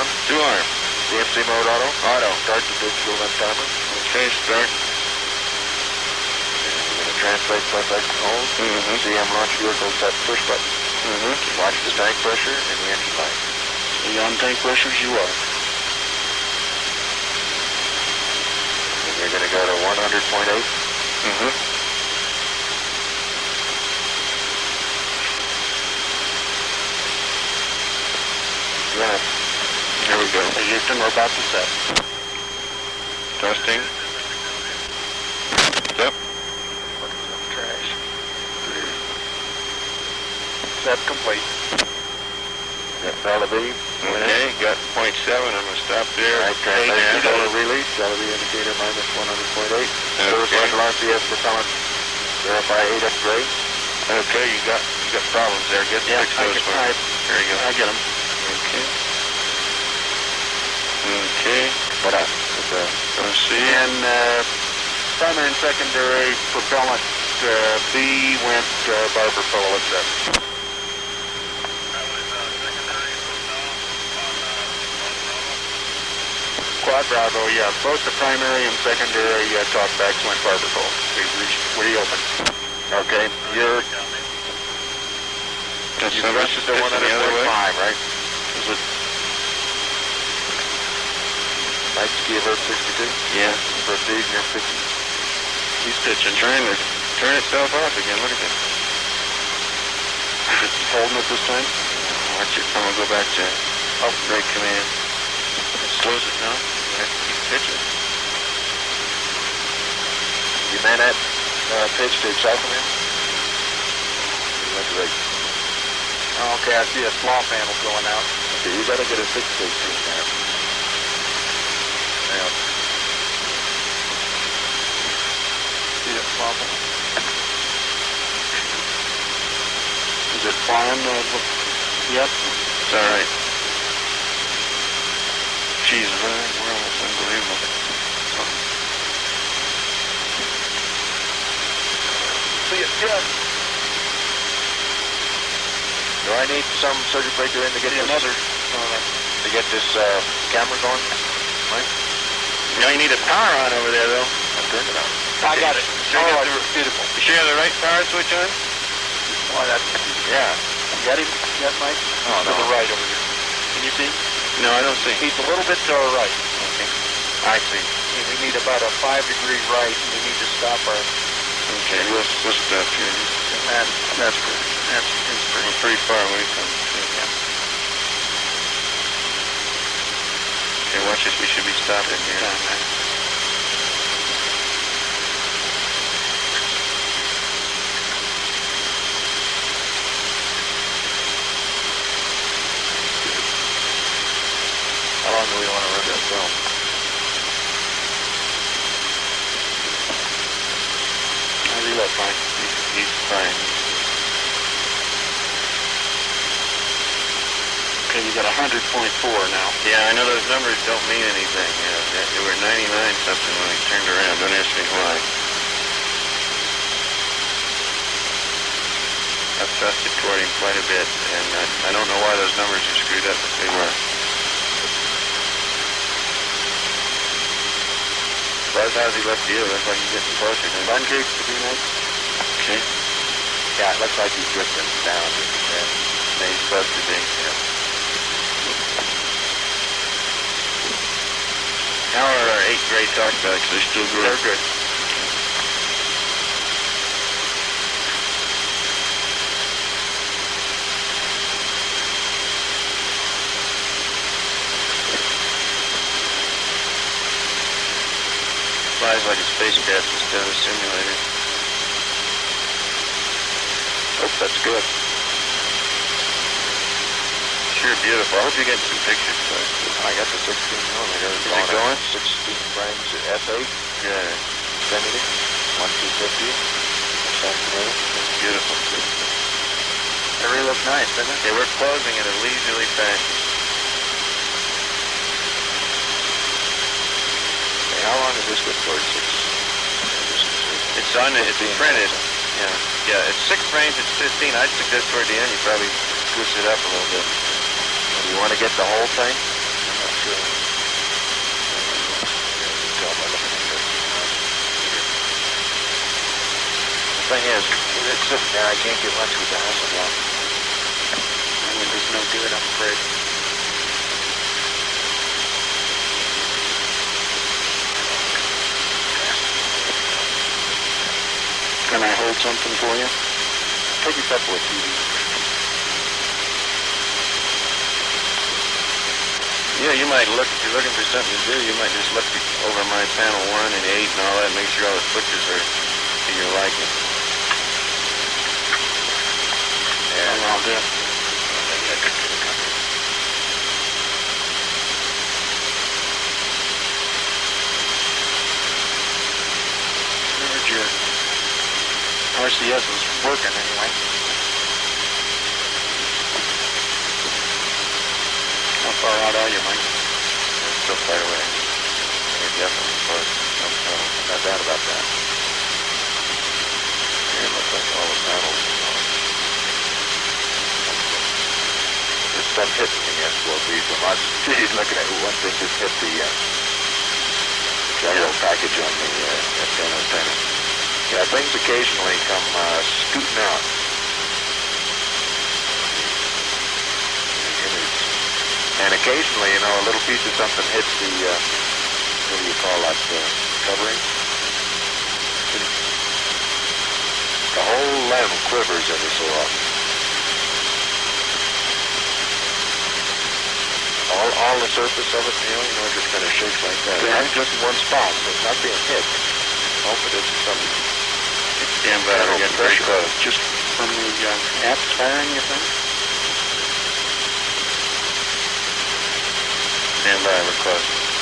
on? 2 arm. CFC mode auto? Auto. Start the digital and timer. Okay, start. And we're going to translate plus X and hold. CM launch vehicle set push button. Watch the tank pressure and the engine light. Are you on tank pressures? You are. And you're going to go to 100.8. Here we go. Houston, we're about to set. Testing. Yep. Trash. Set complete. Got solid B. Okay, got 0.7. I'm going to stop there. Right, translation controller release. That'll be indicator minus 100.8. Service line launch CS propellant. Verify 8F gray. Okay, you got problems there. Get fix those for me. There you go. I get them. Okay. Okay. What up? Let's see. And primary and secondary propellant B went Barber Polo at 7. Quad Bravo, yeah. Both the primary and secondary talkbacks went Barber Polo. We reopened. Okay, you're That's to 100.5, right? Is it? Mike ski alert 62. Yeah. Proceed, you're 50. He's pitching, trying to turn itself off again. Look at that. Is it holding it this time? Watch it. I'm going to go back to brake command. It slows it down. Keep pitching. You man that pitch to South Command? Okay, I see a small panel going out. Okay, you gotta get a 6-stage tune there. Now. See a small panel. Is it flying? Yep. It's all right. Jesus, we're almost unbelievable. See it, yes. Do I need some circuit breaker in to get another this camera going, Mike? Now you need a power on over there, though. I turned it on. I got it. Sure Oh, you beautiful. You sure you have the right power switch on? Oh, that's, Yeah. you got him yet, Mike? Oh, To no. the right over here. Can you see? No, I don't see. He's a little bit to our right. Okay. I see. We need about a 5-degree right, and we need to stop our... Okay, we'll stop here. That's good. That's We're pretty far away from it. Okay, watch this. We should be stopping here. How long do we want to run that film? I reload fine. He's fine. Okay, you got 100.4 now. Yeah, I know those numbers don't mean anything. They were 99 something when we turned around. Don't ask me why. I've trusted toward him quite a bit, and I don't know why those numbers are screwed up, but they were. Buzz, how's he left you? Looks like he's getting closer. Run case to be nice. Okay. Yeah, it looks like he's drifting down just a bit. He's supposed to be. Yeah. How are our 8 gray talkbacks? They're still good? They're good. Flies like a spacecraft instead of a simulator. Oh, that's good. Sure beautiful. I hope you get some pictures. I got the 16 millimeter. Is it going? 16 frames at S8. Good. Infinity. 1250. That's beautiful. It really looks nice, doesn't it? Okay, we're closing at a leisurely fashion. Okay, how long is this good for? It's on it. It's printed. Yeah, it's 6 frames. It's 15. I'd suggest toward the end you probably twist it up a little bit. Do you want to get the whole thing? The thing is, it's sitting there, I can't get much with the Hasselblad. I mean, there's no good, I'm afraid. Can I hold something for you? Take a couple of TVs. Yeah, you might look, if you're looking for something to do, you might just look over my panel 1 and 8 and all that, make sure all the switches are to your liking. Yeah, I'll do it. maybe I could get a couple. Heard your RCS is working anyway. How far out are you, Mike? It's still quite a way. You're definitely close. No doubt about that. Here, it looks like all the panels. There's stuff hitting the S4B from us. He's looking at one thing just hit the general package on the F10 antenna. Yeah, things occasionally come scooting out. And occasionally, you know, a little piece of something hits the, what do you call that, covering? The whole limb quivers every so often. All the surface of it, you know, just kind of shakes like that. Yeah. Not just in one spot, so it's not being hit. Oh, but it's some Stand by, we're getting pretty close. Just from the apps firing, you think? Stand by, we're close.